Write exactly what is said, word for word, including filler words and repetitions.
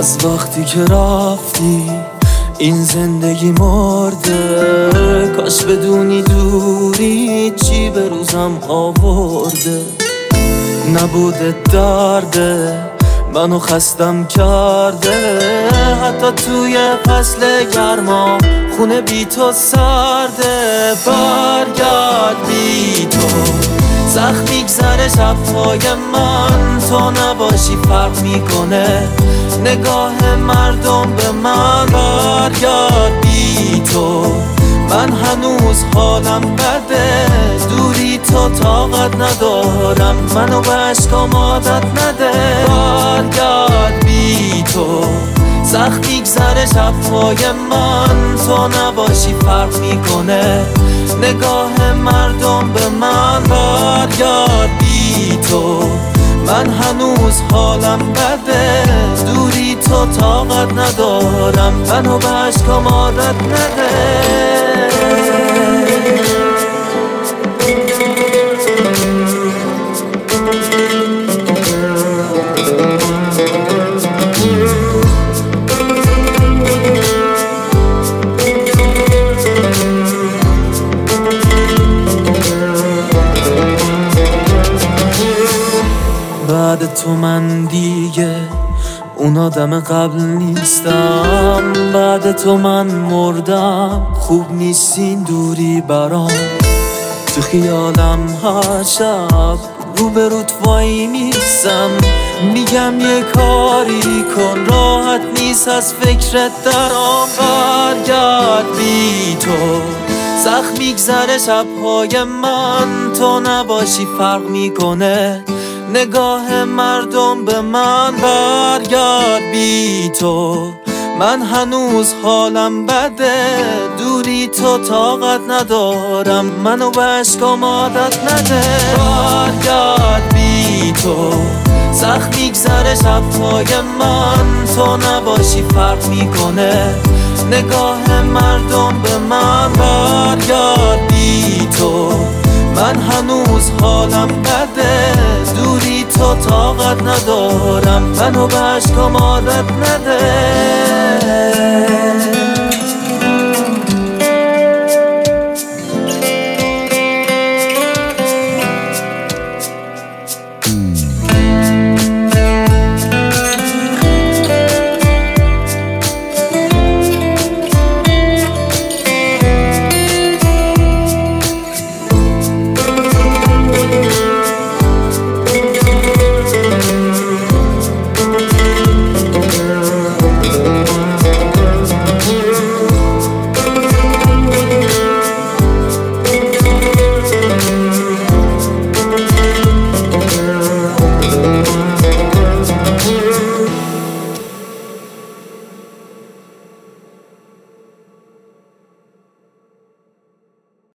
از وقتی که رفتی این زندگی مرده. کاش بدونی دوری چی به روزم آورده. نبوده درده منو خستم کرده. حتی توی فصل گرما خونه بی تو سرده. برگرد بی تو سخت میگذره شب‌های من. تو نباشی فرق میکنه نگاه مردم به من. برگرد بی تو من هنوز حالم بده. دوری تو طاقت ندارم منو به عشقام عادت نده. برگرد بی تو سخت میگذره شب‌های من. تو نباشی فرق میکنه نگاه مردم به من. برگرد بی تو من هنوز حالم بده. دوری تو طاقت ندارم منو به عشقام عادت نده. بعد تو من دیگه اون آدم قبل نیستم. بعد تو من مردم خوب نیستین دوری برام. تو خیالم هر شب روبروت وای میسم. میگم یه کاری کن راحت نیست از فکرت درام. برگرد بی تو سخت میگذره شب‌های من. تو نباشی فرق میکنه نگاه مردم به من. برگرد بی تو من هنوز حالم بده. دوری تو طاقت ندارم منو به عشقام عادت نده. برگرد بی تو سخت میگذره شب‌های من. تو نباشی فرق میکنه نگاه مردم به من. برگرد بی تو من هنوز حالم بده. دوری تو طاقت ندارم منو به عشقام عادت نده.